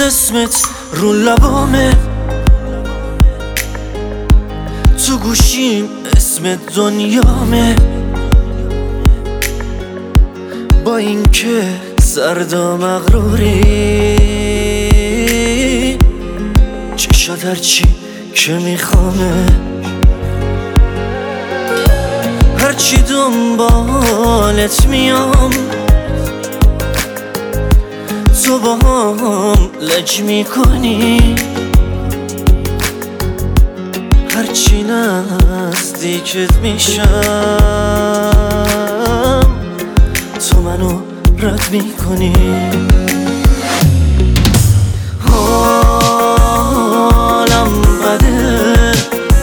اسمت رو لبامه، تو گوشیم اسمت دنیامه. با اینکه زرد و مغروری، چشات هرچی که میخوامه، هرچی دنبالت میام، تو با هم لج میکنی. هرچی نزدیکت میشم، تو منو رد میکنی. حالم بده،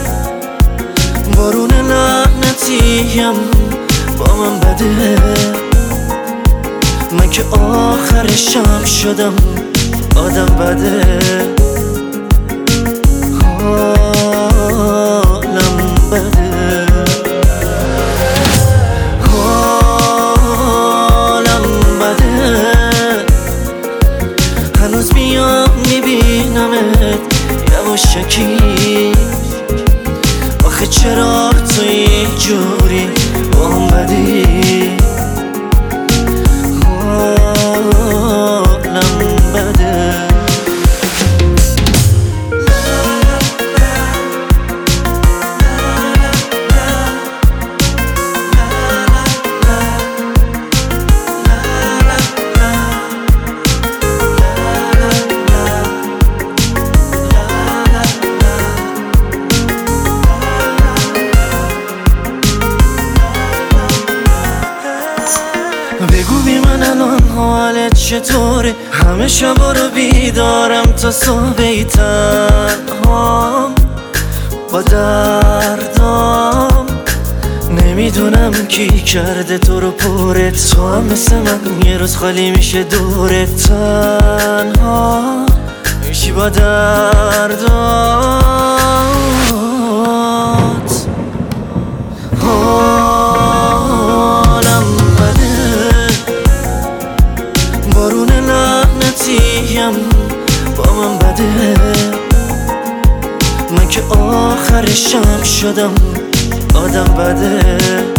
بارون لعنتیم با من بده. من که آخرشم شدم آدم بده. حالم بده، حالم بده. هنوز میام میبینمت یواشکی. آخه چرا تو اینجوری با هم بدی؟ حالم بده. بگو بی من الان حالت چطوره؟ همه شبا رو بیدارم تا صبح تنهام با دردام. نمیدونم کی کرده تو رو پرت، تو هم مثل من یه روز خالی میشه دورت. تنها میشی با دردات. حالم بده، بارون لعنتیم با من بده. من که آخرشم شدم آدم بده.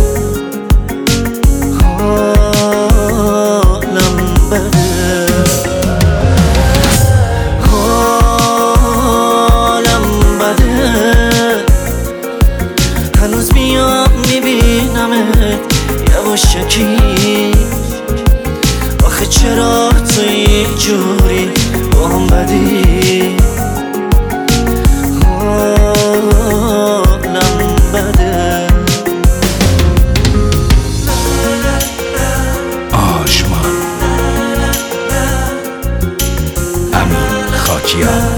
حالم بده، حالم بده. هنوز میام میبینمت یواشکی. آخه چرا تو اینجوری با هم بدی؟ حالم بده. آرژمان امین خاکیان.